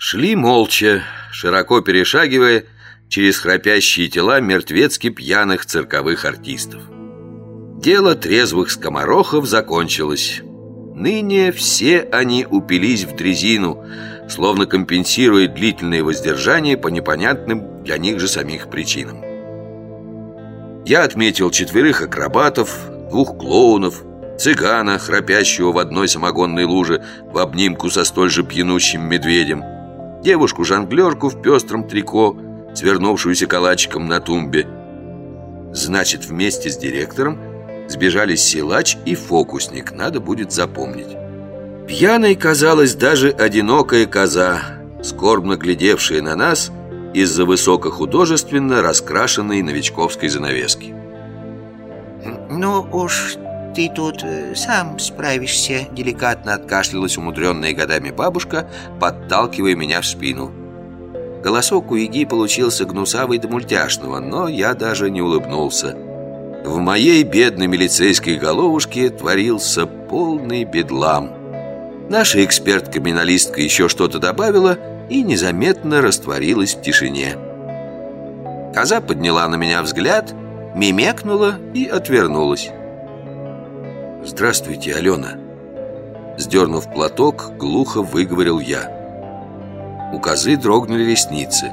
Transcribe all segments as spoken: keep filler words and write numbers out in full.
Шли молча, широко перешагивая через храпящие тела мертвецки пьяных цирковых артистов. Дело трезвых скоморохов закончилось. Ныне все они упились в дрезину, словно компенсируя длительное воздержание по непонятным для них же самих причинам. Я отметил четверых акробатов, двух клоунов, цыгана, храпящего в одной самогонной луже в обнимку со столь же пьянущим медведем, девушку-жонглерку в пестром трико, свернувшуюся калачиком на тумбе. Значит, вместе с директором сбежались силач и фокусник, надо будет запомнить. Пьяной казалась даже одинокая коза, скорбно глядевшая на нас из-за высокохудожественно раскрашенной новичковской занавески. «Ну уж ты тут сам справишься», — деликатно откашлялась умудренная годами бабушка, подталкивая меня в спину. Голосок у Яги получился гнусавый до мультяшного, но я даже не улыбнулся. В моей бедной милицейской головушке творился полный бедлам. Наша эксперт-криминалистка еще что-то добавила и незаметно растворилась в тишине. Коза подняла на меня взгляд, мимекнула и отвернулась. «Здравствуйте, Алена!» Сдернув платок, глухо выговорил я. У козы дрогнули ресницы.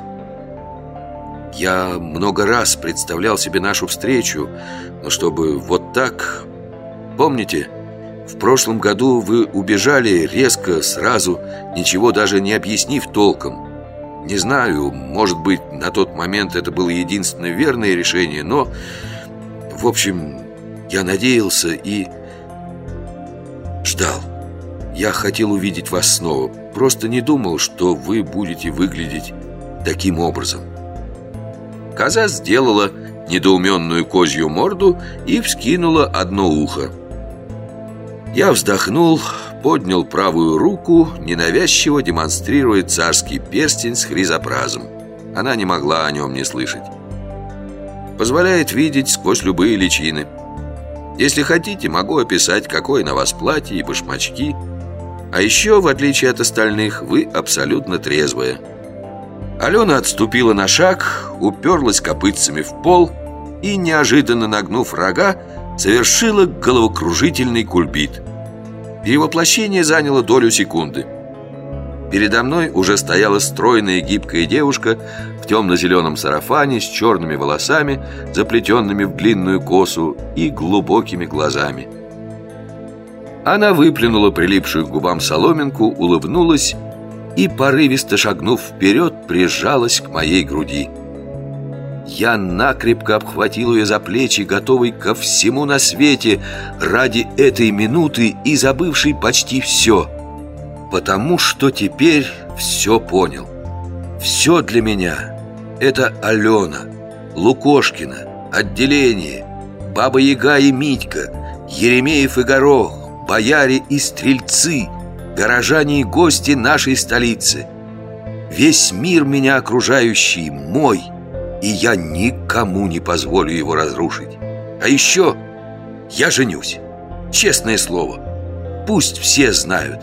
Я много раз представлял себе нашу встречу, но чтобы вот так... Помните, в прошлом году вы убежали резко, сразу, ничего даже не объяснив толком. Не знаю, может быть, на тот момент это было единственное верное решение, но... В общем, я надеялся и... ждал. Я хотел увидеть вас снова. Просто не думал, что вы будете выглядеть таким образом. Коза сделала недоуменную козью морду и вскинула одно ухо. Я вздохнул, поднял правую руку, ненавязчиво демонстрируя царский перстень с хризопразом. Она не могла о нем не слышать. Позволяет видеть сквозь любые личины. Если хотите, могу описать, какое на вас платье и башмачки. А еще, в отличие от остальных, вы абсолютно трезвая. Алена отступила на шаг, уперлась копытцами в пол и, неожиданно нагнув рога, совершила головокружительный кульбит. Перевоплощение заняло долю секунды. Передо мной уже стояла стройная гибкая девушка в темно-зеленом сарафане с черными волосами, заплетенными в длинную косу, и глубокими глазами. Она выплюнула прилипшую к губам соломинку, улыбнулась и, порывисто шагнув вперед, прижалась к моей груди. Я накрепко обхватил ее за плечи, готовый ко всему на свете ради этой минуты и забывший почти все, потому что теперь все понял. Все для меня — это Алена, Лукошкина, отделение, Баба-Яга и Митька, Еремеев и Горох, бояре и стрельцы, горожане и гости нашей столицы. Весь мир меня окружающий мой, и я никому не позволю его разрушить. А еще я женюсь, честное слово. Пусть все знают.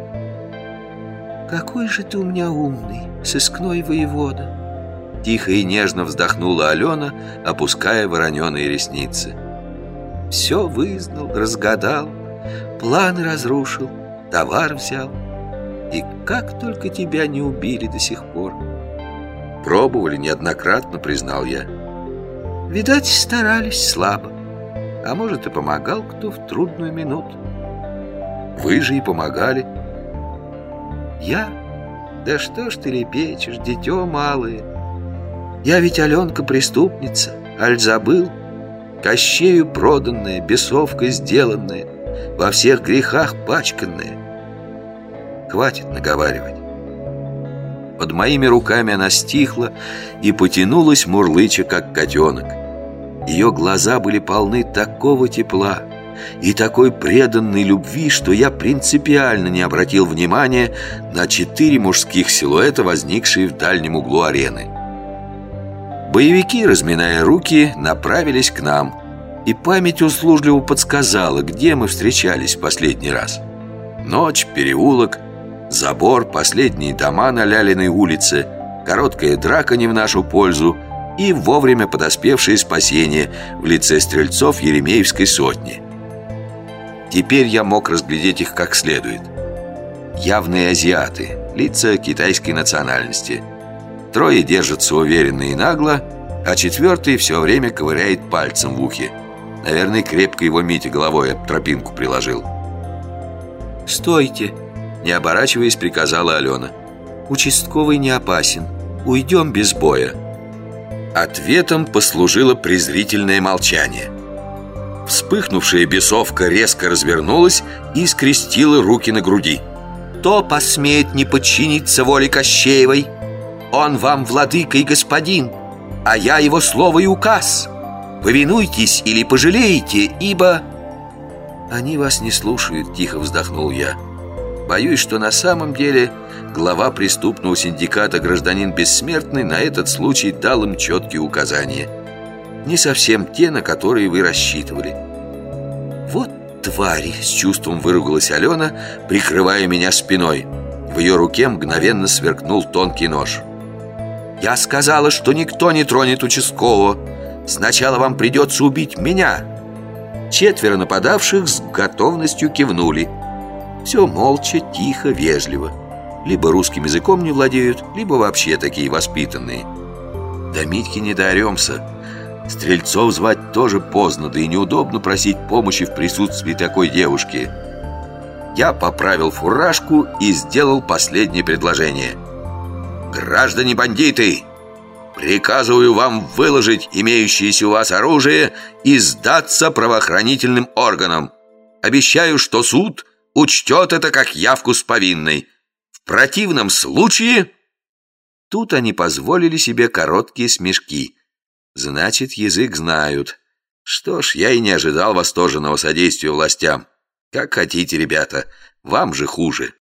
«Какой же ты у меня умный, сыскной воевода!» Тихо и нежно вздохнула Алена, опуская вороненые ресницы. «Все вызнал, разгадал, планы разрушил, товар взял. И как только тебя не убили до сих пор!» «Пробовали неоднократно», признал я. «Видать, старались слабо. А может, и помогал кто в трудную минуту». «Вы же и помогали». «Я? Да что ж ты лепечешь, дитё малое? Я ведь, Аленка, преступница, аль забыл? Кощею проданная, бесовкой сделанная, во всех грехах пачканная». Хватит наговаривать. Под моими руками она стихла и потянулась, мурлыча, как котенок. Ее глаза были полны такого тепла и такой преданной любви, что я принципиально не обратил внимания на четыре мужских силуэта, возникшие в дальнем углу арены. Боевики, разминая руки, направились к нам, и память услужливо подсказала, где мы встречались в последний раз. Ночь, переулок, Забор, последние дома на Лялиной улице, короткая драка не в нашу пользу и вовремя подоспевшее спасение в лице стрельцов Еремеевской сотни. Теперь я мог разглядеть их как следует. Явные азиаты, лица китайской национальности. Трое держатся уверенно и нагло, а четвертый все время ковыряет пальцем в ухе. Наверное, крепко его Митя головой об тропинку приложил. «Стойте!» — не оборачиваясь, приказала Алена. «Участковый не опасен. Уйдем без боя». Ответом послужило презрительное молчание. Вспыхнувшая бесовка резко развернулась и скрестила руки на груди. «Кто посмеет не подчиниться воле Кощеевой? Он вам владыка и господин, а я его слово и указ. Повинуйтесь или пожалеете, ибо...» «Они вас не слушают», — тихо вздохнул я. «Боюсь, что на самом деле глава преступного синдиката «Гражданин Бессмертный» на этот случай дал им четкие указания. Не совсем те, на которые вы рассчитывали». «Вот твари!» — с чувством выругалась Алена, прикрывая меня спиной. В ее руке мгновенно сверкнул тонкий нож. «Я сказала, что никто не тронет участкового. Сначала вам придется убить меня». Четверо нападавших с готовностью кивнули. Все молча, тихо, вежливо. Либо русским языком не владеют, либо вообще такие воспитанные. До Митьки не доремся. Стрельцов звать тоже поздно, да и неудобно просить помощи в присутствии такой девушки. Я поправил фуражку и сделал последнее предложение. «Граждане бандиты! Приказываю вам выложить имеющееся у вас оружие и сдаться правоохранительным органам. Обещаю, что суд учтет это как явку с повинной. В противном случае...» Тут они позволили себе короткие смешки. Значит, язык знают. Что ж, я и не ожидал восторженного содействия властям. Как хотите, ребята, вам же хуже.